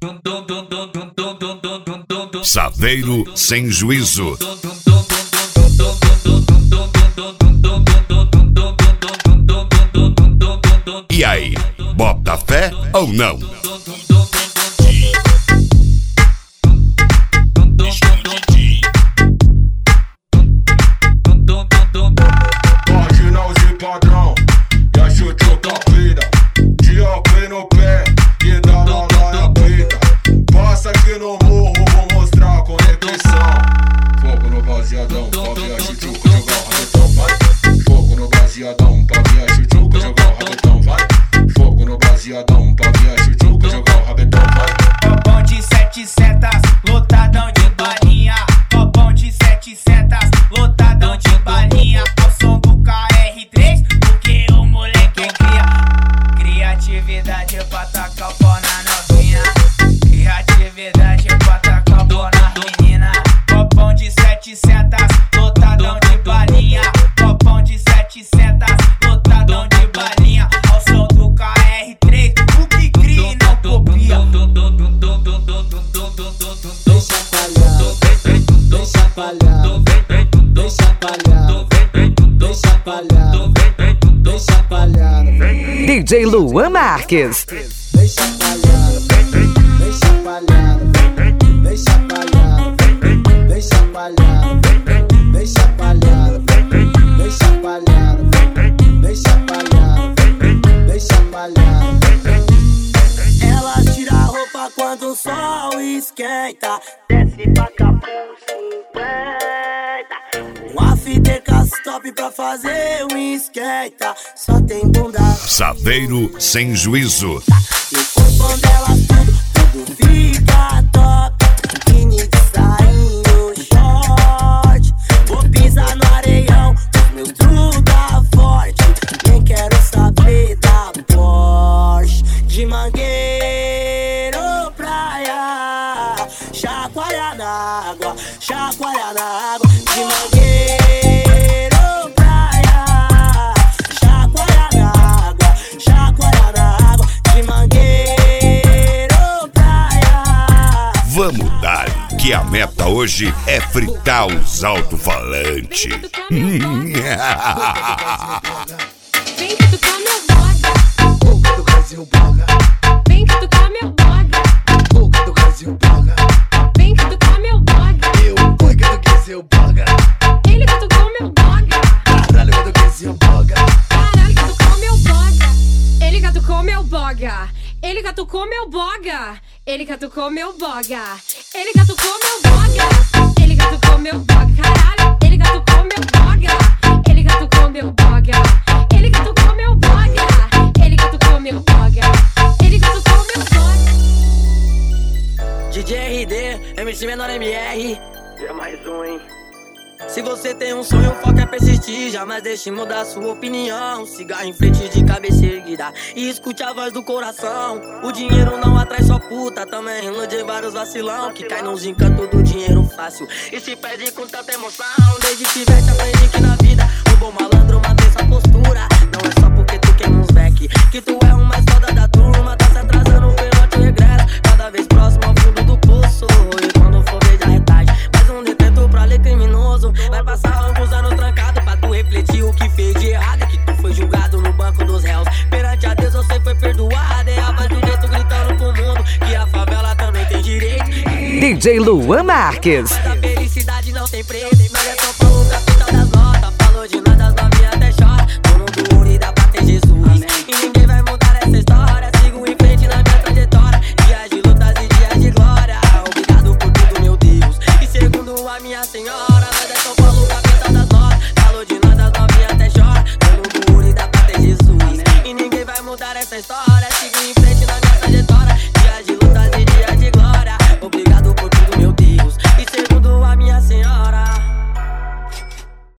Saveiro sem juízo. E aí, bota fé ou não? Marginal de padrão, e a chuchuca cuida. De OP no pé, e da lalaia preta. Passa aqui no morro, vou mostrar a conexão. Fogo no baseadão, pra ver a chuchuca jogar o rabetão, vai. Fogo no baseadão, pra ver a chuchuca jogar o rabetão, vai. Fogo no baseadão, pra ver a chuchuca jogar o rabetão, vai. Copão de 7 setas, lotadão de balinha. Copão de 7 setas, lotadão de balinha. Ao som do KR3, porque o moleque é cria. Criatividade pra tacar o pau na novinha. Criatividade pra tacar o pau na menina. Copão de 7 setas, lotadão de balinha. Copão de 7 setas, lotadão de balinha. Ao som do KR3, o que cria e não copia. Deixa palhado, deixa palhado, deixa palhado, deixa palhado, deixa palhado. DJ Luan Marques. Deixa palhado, deixa palhado, deixa palhado, deixa palhado, deixa palhado, deixa palhado, deixa palhado, deixa palhado. Ela tira a roupa quando o sol esquenta. Desce pra capuz 50. Um after stop pra fazer um esquenta. Só tem bunda. Saveiro sem juízo. E o corpo dela tudo fica top. Biquíni de sainho, short. Vou pisar no areião, os meus truda forte. Nem quero saber da Porsche. De mangueiro praia, chacoalha na água, chacoalha na água. De mangueiro praia, chacoalha na água, chacoalha na água. De mangueiro praia. Vamos dar, que a meta hoje é fritar os alto-falantes. Vem cutucar meu blog. Boca do Brasil bloga, Vem cutucar meu blog. boca do Brasil bloga. Vem cutucar meu blog. Eu boca do Brasil bloga. Ele cutucou meu blog. Caralho do Brasil bloga. Caralho, cutucou meu blog. Ele cutucou meu blog. Ele cutucou meu blog. Ele cutucou meu blog. Ele cutucou meu blog. Ele cutucou meu blog. Caralho, ele cutucou meu blog. Ele cutucou meu blog. Ele cutucou meu blog. Ele cutucou meu blog. Ele cutucou meu blog. DJ RD, MC Menor MR. E é mais um, hein? Se você tem um sonho, o foco é persistir. Jamais deixe mudar sua opinião. Siga em frente de cabeça erguida e escute a voz do coração. O dinheiro não atrai só puta, também ilude vários vacilão que cai nos encantos do dinheiro fácil e se perde com tanta emoção. Desde que veste aprende que na vida o bom malandro mantém sua postura. Não é só porque tu quer uns back que tu é o mais foda da turma. Tá se atrasando pelo teu regresso, cada vez próximo ao fundo do poço. E quando for ver já é tarde, mais um detento pra ler criminoso. Vai passar alguns anos trancado pra tu refletir o que fez de errado. É que tu foi julgado no banco dos réus. Perante a Deus você foi perdoado. É a voz do gueto gritando pro mundo que a favela também tem direito. DJ Luan Marques. A felicidade não tem preço. Nós é São Paulo, capital das notas. Falou de nós, das novinhas até chora. Dono do ouro e dá pra ter Jesus. E ninguém vai mudar essa história. Sigo em frente na minha trajetória. Dias de lutas e dias de glória. Obrigado por tudo, meu Deus. E segundo a minha senhora, nós é São Paulo, capital das notas. Falou de nós, das novinhas até chora. Dono do ouro e dá pra ter Jesus. E ninguém vai mudar essa história. Sigo em frente na minha trajetória. Dias de lutas e dias